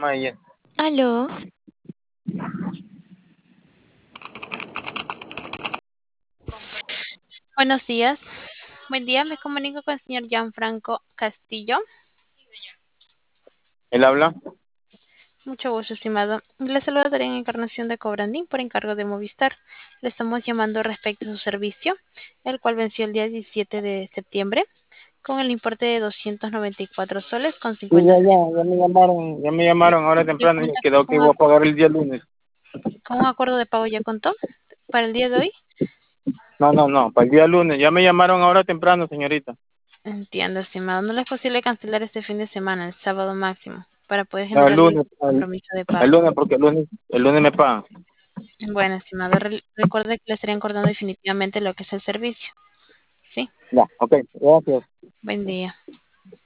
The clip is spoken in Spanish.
llama ella. Aló, buenos días. Buen día, me comunico con el señor Gianfranco Castillo. ¿Él habla? Mucho gusto, estimado. Le saluda Darío Encarnación de Cobrandín por encargo de Movistar. Le estamos llamando respecto a su servicio, el cual venció el día 17 de septiembre con el importe de 294 soles con Sí, 50 ya me llamaron ahora ¿Ya temprano y cuenta quedó que con, iba a pagar el día lunes. con un acuerdo de pago ya contó para el día de hoy? No, para el día lunes. Ya me llamaron ahora temprano, señorita. Entiendo, estimado. No le es posible cancelar este fin de semana, el sábado máximo, para poder No, generarle el compromiso de el pago. lunes, porque el lunes me pagan. Bueno, estimado, recuerde que le estarían acordando definitivamente lo que es el servicio. Sí, Ya, ok, gracias. buen día.